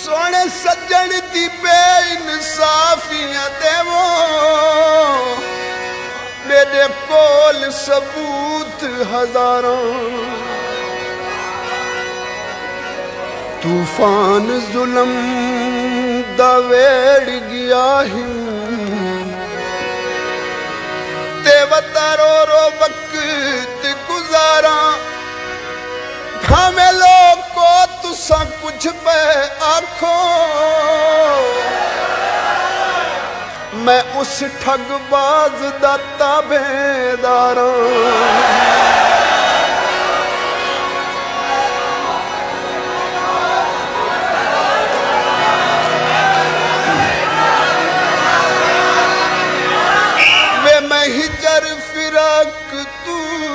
सोने सज्जन दी बेइंसाफियां देवो मेरे कोल सबूत हजारों तूफान जुल्म दा वेड़ गया हिम ते वतारो रो वक्त गुजारा हमें लोग को तुसा कुछ पे आखो मैं उस ठगबाज दा ताबेदार वे मैं हिजर फिराक तू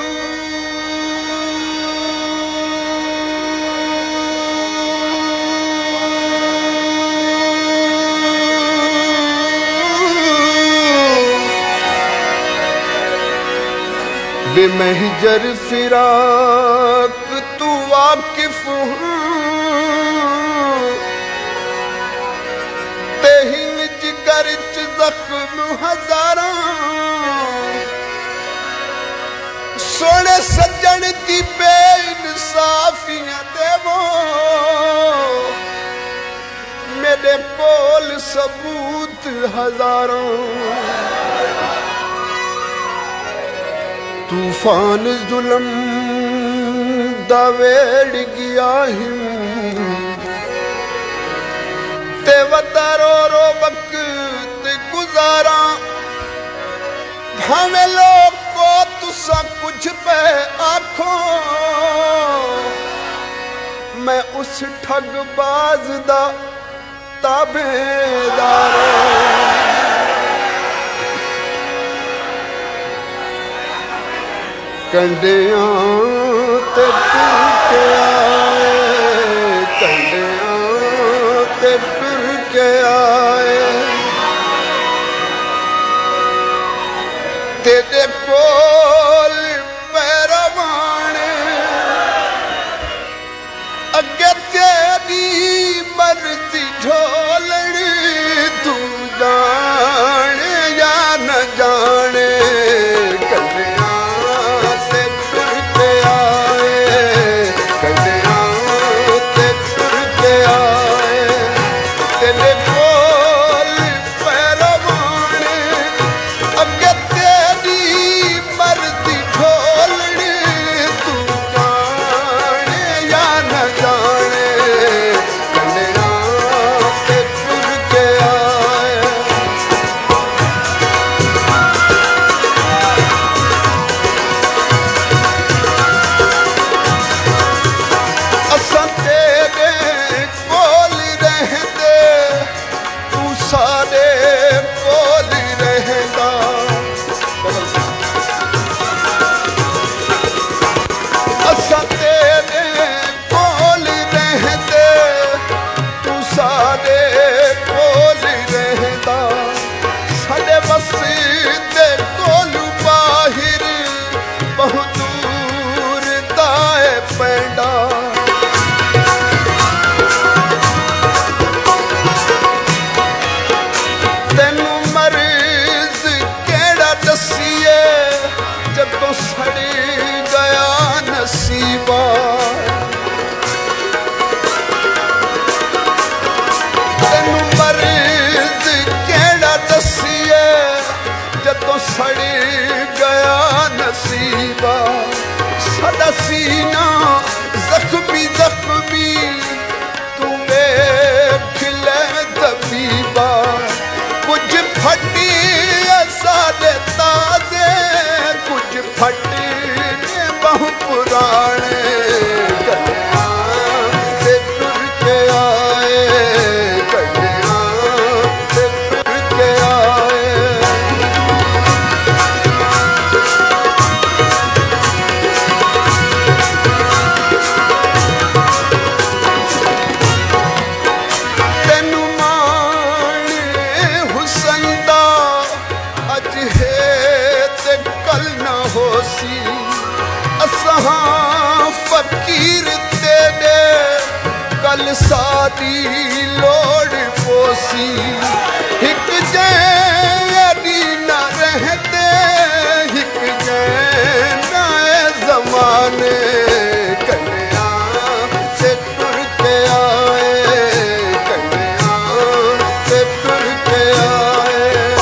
वे महजर फिराक तू वाकिफ ते हिंग जिगर च जख्म हजारा सोने सज्जन दी बेइंसाफियां देवो मेरे कोल सबूत हजारों तूफान जुल्म दा वेड़ गया हिम ते वतारो रो वक्त गुजारा भावे लोग को तुसा कुछ पे आखो मैं उस ठगबाज दा ताबेदार कंडियां ते टुर के आए कंडियां ते टुर के आए तेरे कोल पैरवाने अगे तेरी मर्जी ढोलनी तू जाने या न जाने सदा सीना जख्मी जख्मी तू देख ले तबीबा कुछ फटी सादे ताजे कुछ फटी बहु पुराने सादी लोड़ पोसी हिक जैदी न रहते हिक जै नए जमाने कन्या से टुर के आए कन्या से टुर के आए।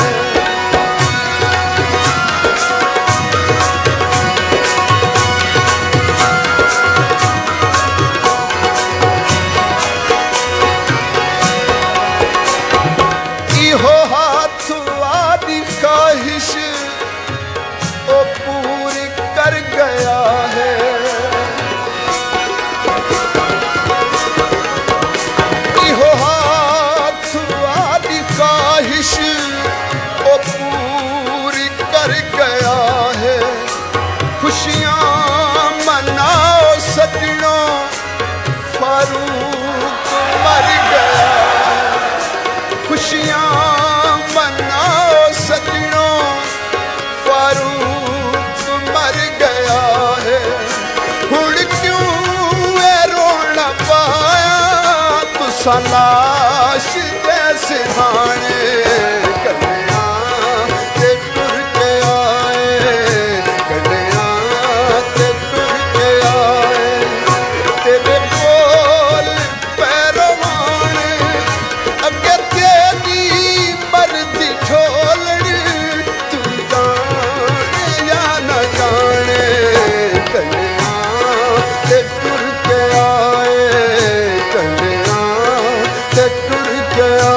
इहो हाथ आदि ख्वाहिश ओ पूरी कर गया है। इहो हाथ आदि ख्वाहिश ओ पूरी कर गया है। खुशियाँ मनाओ सजनों फारूक मर गया है। खुशियाँ मनाओ सजनों फारूक मर गया है। हुण क्यों है रोना पाया तुसा लाश दे सिरहाने कन्या ते टुर के आए कन्या ते टुर के आए। तेरे बोल पैरवान अगे तेरी मर्जी छोलड़ तू जाने या न जाने कन्या ते टुर के आए कन्या ते टुर के आए।